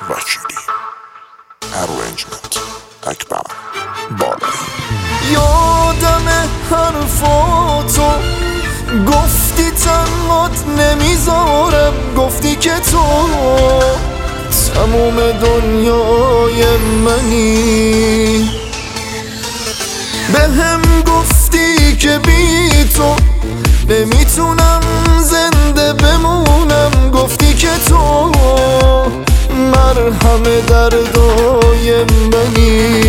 وکیلی ارنجمنت اکبر بالایی. یادم حرفاتو گفتی تنهات نمیذارم، گفتی که تو تموم دنیای منی. بهم گفتی که بی تو نمیتونم زنده بمونم، گفتی که تو مرهم دردای منی.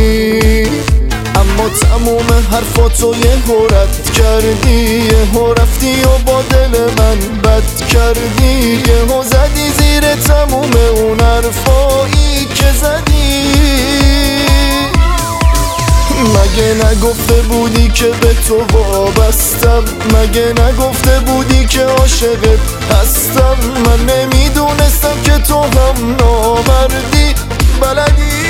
اما تموم حرفاتو یهو رد کردی، یهو رفتی و با دل من بد کردی، یهو زدی زیر تموم اون حرفایی که زدی. مگه نگفته بودی که به تو وابستم؟ مگه نگفته بودی که عاشقت هستم؟ من نمیدونستم که تو هم نامردی بلدی.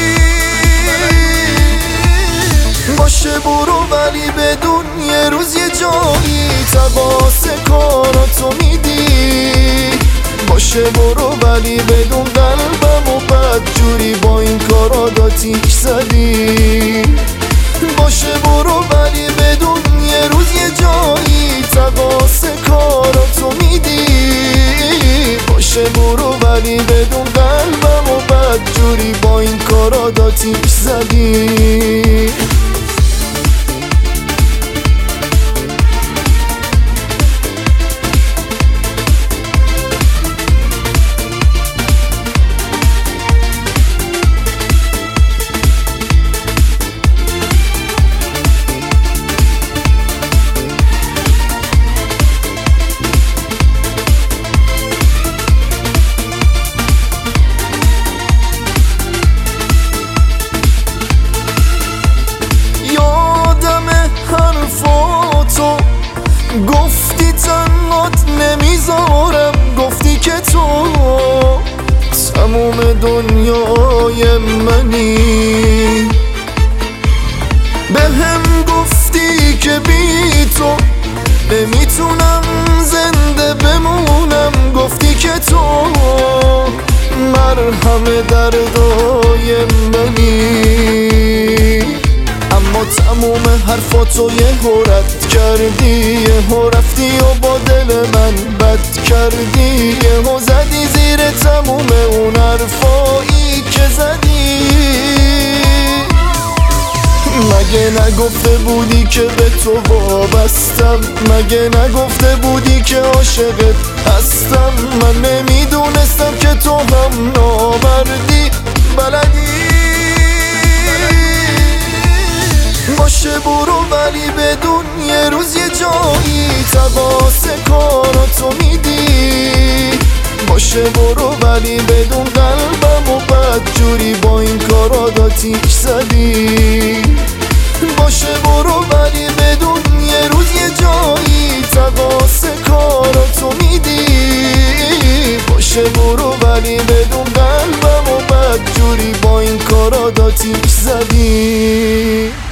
باشه برو ولی بدون یه روز یه جایی تباس کاراتو میدی. باشه برو ولی بدون قلبم و بدجوری با این کارات آتیش زدی. باشه برو ولی بدون یه روز یه جایی تباس کاراتو میدی. باشه برو ولی بدون قلبم و بدجوری با این کارات آتیش زدی. گفتی تنهات نمیذارم، گفتی که تو تموم دنیای منی. بهم گفتی که بی تو نمیتونم زنده بمونم، گفتی که تو مرهم دردای منی. اما تموم حرفاتو یهو رد کردی، یهو رفتی و با دل من بد کردی، یهو زدی زیر تموم اون حرفایی که زدی. مگه نگفته بودی که به تو وابستم؟ مگه نگفته بودی که عاشقت هستم؟ من نمیدونستم که تو هم نامردی بلدی. باشه برو ولی بدون یه روز یه جایی تباس کاراتو میدی. باشه برو ولی بدون قلبم و بدجوری با این کارات آتیش زدی. باشه برو ولی بدون یه روز یه جایی تباس کاراتو میدی. باشه برو ولی بدون قلبم و بدجوری با این کارات آتیش زدی.